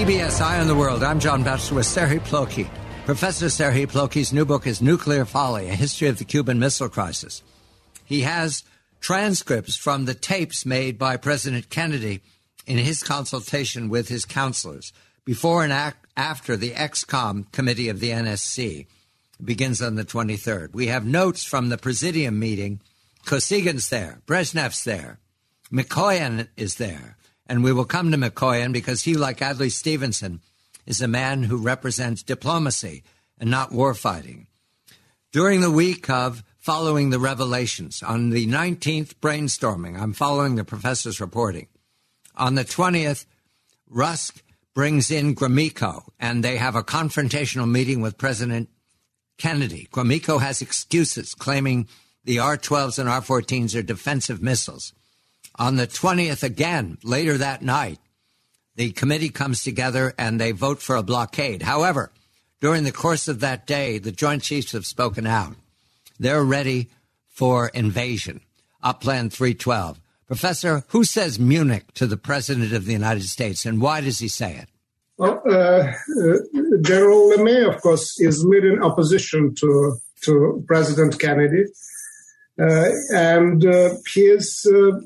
CBS Eye on the World. I'm John Batchelor with Serhiy Plokhy. Professor Serhiy Plokhy's new book is Nuclear Folly, A History of the Cuban Missile Crisis. He has transcripts from the tapes made by President Kennedy in his consultation with his counselors before and after the ExComm committee of the NSC. It begins on the 23rd. We have notes from the Presidium meeting. Kosygyn's there. Brezhnev's there. Mikoyan is there. And we will come to Mikoyan because he, like Adlai Stevenson, is a man who represents diplomacy and not war fighting. During the week of following the revelations, on the 19th, brainstorming, I'm following the professor's reporting. On the 20th, Rusk brings in Gromyko, and they have a confrontational meeting with President Kennedy. Gromyko has excuses, claiming the R-12s and R-14s are defensive missiles. On the 20th, again, later that night, the committee comes together and they vote for a blockade. However, during the course of that day, the Joint Chiefs have spoken out. They're ready for invasion. Upland 312. Professor, who says Munich to the President of the United States, and why does he say it? Well, General LeMay, of course, is leading opposition to President Kennedy. And he's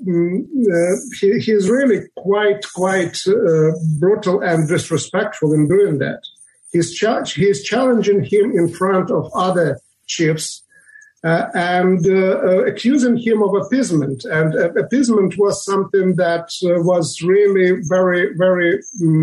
really quite brutal and disrespectful in doing that. He's challenging him in front of other chiefs and accusing him of appeasement. And appeasement was something that was really very, very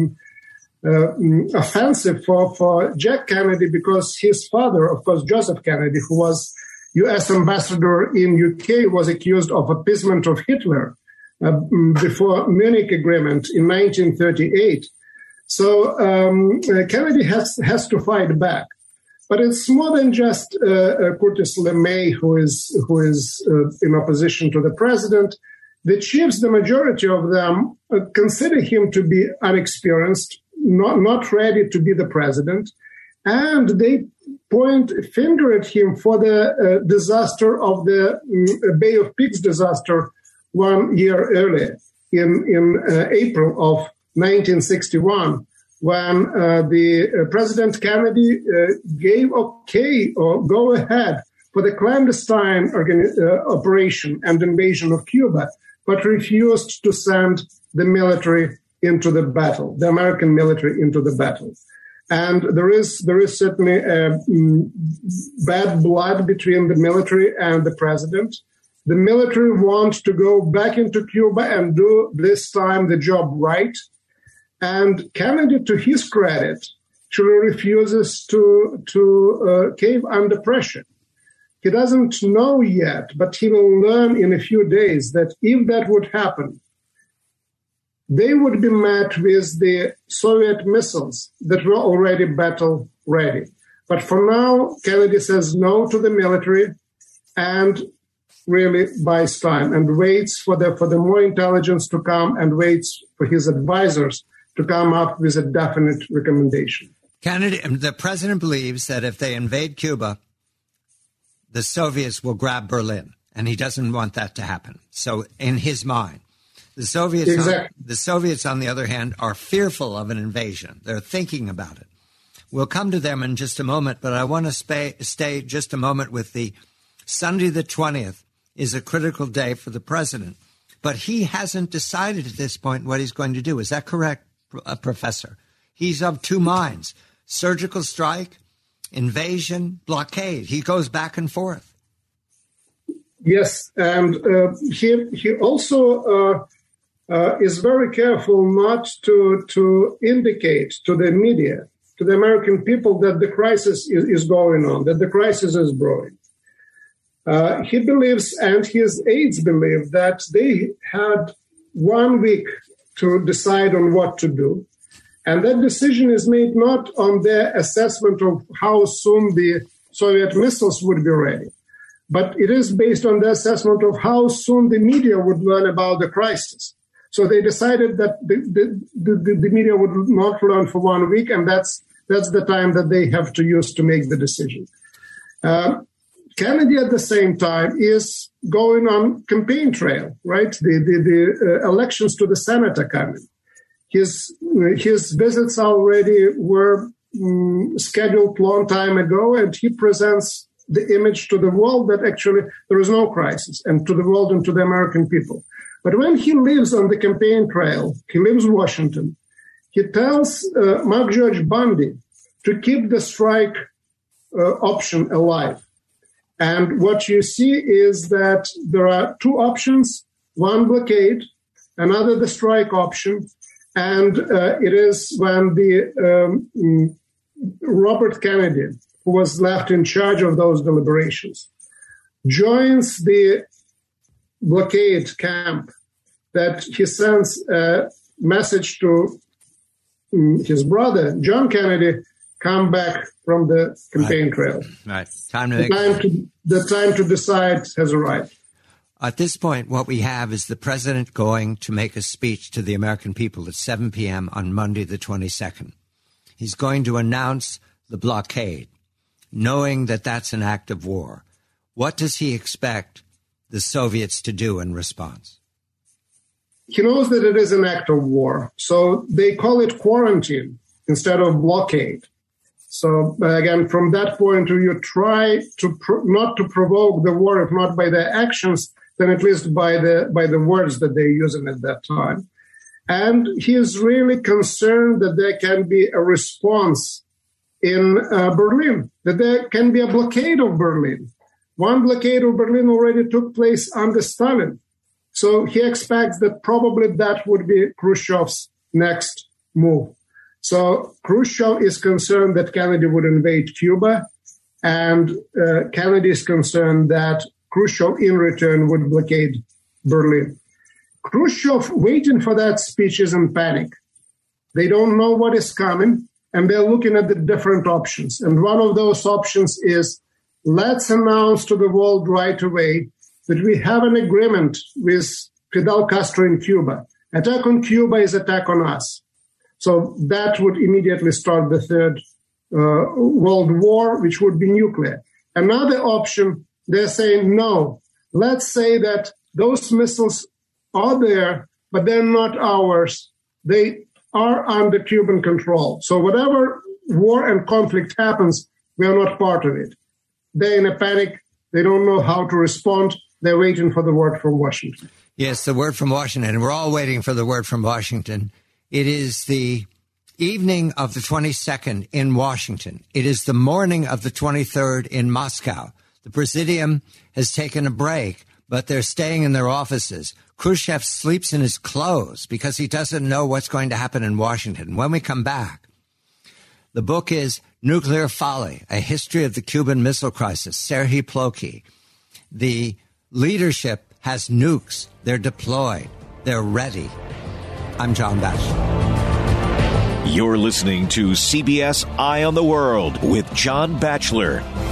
offensive for Jack Kennedy, because his father, of course, Joseph Kennedy, who was U.S. ambassador in UK, was accused of appeasement of Hitler before Munich Agreement in 1938. So Kennedy has to fight back. But it's more than just Curtis LeMay who is in opposition to the president. The chiefs, the majority of them, consider him to be unexperienced, not ready to be the president, and they point a finger at him for the disaster of the Bay of Pigs disaster 1 year earlier in April of 1961, when the President Kennedy gave okay or go ahead for the clandestine operation and invasion of Cuba, but refused to send the military into the battle, the American military into the battle. And there is certainly bad blood between the military and the president. The military wants to go back into Cuba and do this time the job right. And Kennedy, to his credit, actually refuses to cave under pressure. He doesn't know yet, but he will learn in a few days that if that would happen, they would be met with the Soviet missiles that were already battle ready. But for now, Kennedy says no to the military and really buys time and waits for the more intelligence to come and waits for his advisors to come up with a definite recommendation. Kennedy, the president believes that if they invade Cuba, the Soviets will grab Berlin, and he doesn't want that to happen. So in his mind, the Soviets, on the other hand, are fearful of an invasion. They're thinking about it. We'll come to them in just a moment, but I want to stay just a moment with the Sunday the 20th is a critical day for the president. But he hasn't decided at this point what he's going to do. Is that correct, Professor? He's of two minds. Surgical strike, invasion, blockade. He goes back and forth. Yes, and he also is very careful not to indicate to the media, to the American people, that the crisis is going on, that the crisis is brewing. He believes, and his aides believe, that they had 1 week to decide on what to do. And that decision is made not on their assessment of how soon the Soviet missiles would be ready, but it is based on the assessment of how soon the media would learn about the crisis. So they decided that the media would not learn for 1 week, and that's the time that they have to use to make the decision. Kennedy, at the same time, is going on campaign trail, right? The elections to the Senate are coming. His visits already were scheduled long time ago, and he presents the image to the world that actually there is no crisis, and to the world and to the American people. But when he lives on the campaign trail, he lives in Washington, he tells Mark George Bundy to keep the strike option alive. And what you see is that there are two options, one blockade, another the strike option, and it is when the Robert Kennedy, who was left in charge of those deliberations, joins the blockade camp, that he sends a message to his brother, John Kennedy, come back from the campaign trail. Right. The time to decide has arrived. At this point, what we have is the president going to make a speech to the American people at 7 p.m. on Monday, the 22nd. He's going to announce the blockade, knowing that that's an act of war. What does he expect the Soviets to do in response? He knows that it is an act of war, so they call it quarantine instead of blockade. So again, from that point of view, try to not to provoke the war, if not by their actions, then at least by the words that they're using at that time. And he is really concerned that there can be a response in Berlin, that there can be a blockade of Berlin. One blockade of Berlin already took place under Stalin. So he expects that probably that would be Khrushchev's next move. So Khrushchev is concerned that Kennedy would invade Cuba, and Kennedy is concerned that Khrushchev in return would blockade Berlin. Khrushchev, waiting for that speech, is in panic. They don't know what is coming, and they're looking at the different options. And one of those options is, let's announce to the world right away that we have an agreement with Fidel Castro in Cuba. Attack on Cuba is attack on us. So that would immediately start the Third World War, which would be nuclear. Another option, they're saying, no, let's say that those missiles are there, but they're not ours. They are under Cuban control. So whatever war and conflict happens, we are not part of it. They're in a panic. They don't know how to respond. They're waiting for the word from Washington. Yes, the word from Washington. And we're all waiting for the word from Washington. It is the evening of the 22nd in Washington. It is the morning of the 23rd in Moscow. The Presidium has taken a break, but they're staying in their offices. Khrushchev sleeps in his clothes because he doesn't know what's going to happen in Washington. When we come back, the book is Nuclear Folly, A History of the Cuban Missile Crisis, Serhiy Plokhy. The leadership has nukes. They're deployed. They're ready. I'm John Batchelor. You're listening to CBS Eye on the World with John Batchelor.